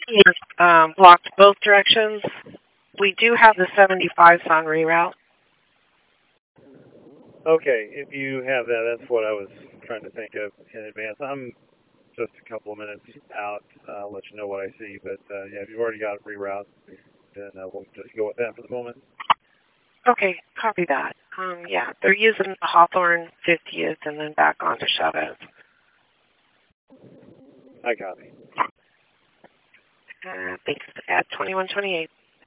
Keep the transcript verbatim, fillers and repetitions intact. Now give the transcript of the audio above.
um, blocked both directions. We do have the seventy-fives on reroute. Okay, if you have that, that's what I was trying to think of in advance. I'm just a couple of minutes out. I'll let you know what I see. But uh, yeah, if you've already got it reroute, then uh, we'll just go with that for the moment. Okay, copy that. Um, yeah, they're using the Hawthorne fiftieth and then back onto Chavez. I copy. Uh, thanks. At twenty-one twenty-eight.